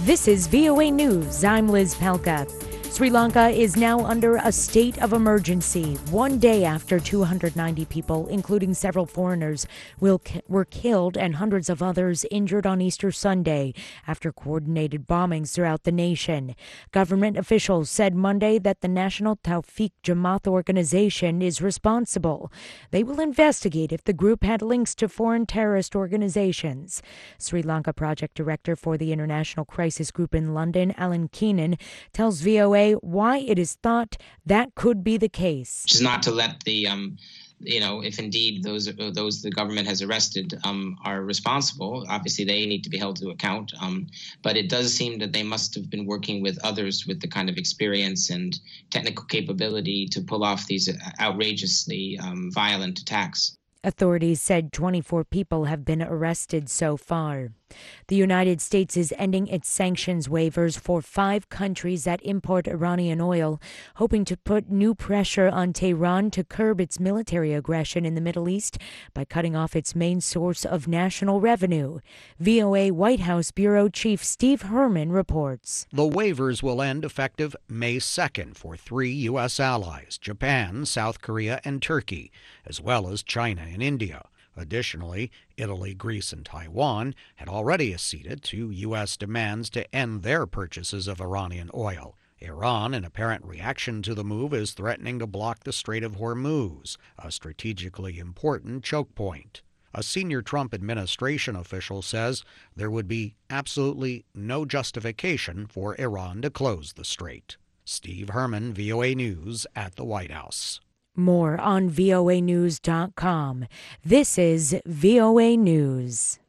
This is VOA News. I'm Liz Pelka. Sri Lanka is now under a state of emergency, one day after 290 people, including several foreigners, were killed and hundreds of others injured on Easter Sunday after coordinated bombings throughout the nation. Government officials said Monday that the National Tawfiq Jamaat organization is responsible. They will investigate if the group had links to foreign terrorist organizations. Sri Lanka project director for the International Crisis Group in London, Alan Keenan, tells VOA why it is thought that could be the case. Which is not to let the, if indeed those the government has arrested are responsible, obviously they need to be held to account. But it does seem that they must have been working with others with the kind of experience and technical capability to pull off these outrageously violent attacks. Authorities said 24 people have been arrested so far. The United States is ending its sanctions waivers for 5 countries that import Iranian oil, hoping to put new pressure on Tehran to curb its military aggression in the Middle East by cutting off its main source of national revenue. VOA White House Bureau Chief Steve Herman reports. The waivers will end effective May 2nd for 3 U.S. allies, Japan, South Korea, and Turkey, as well as China and India. Additionally, Italy, Greece, and Taiwan had already acceded to U.S. demands to end their purchases of Iranian oil. Iran, in apparent reaction to the move, is threatening to block the Strait of Hormuz, a strategically important choke point. A senior Trump administration official says there would be absolutely no justification for Iran to close the strait. Steve Herman, VOA News at the White House. More on voanews.com. This is VOA News.